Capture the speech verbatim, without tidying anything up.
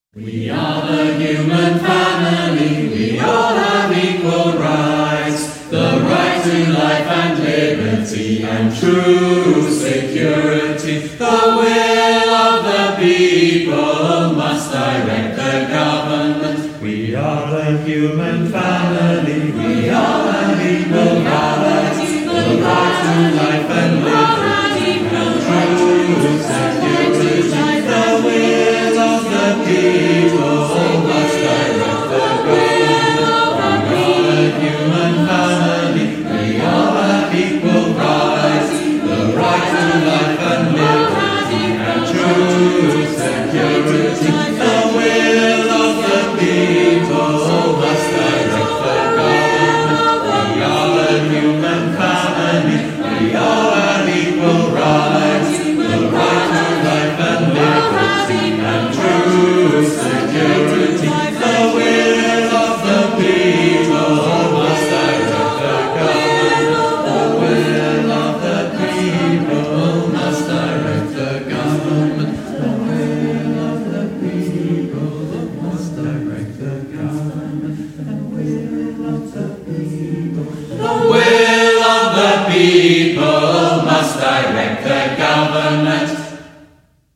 We are the human family, we all have equal rights, the right to life and liberty and true security. The will of the people must direct the government. We are the human family, we all have equal rights, the right to life and liberty and true security. The will of the people must direct the government. We are the human family, we all have equal rights, the right to life and liberty and true security. The will of the people must direct the government. We are the human family, we all have equal rights, the right to life and liberty and true security. The will of the people must direct the government. The will of the people must direct the government. The will of the people must direct the government. The will of the people. The will of the people must direct the government.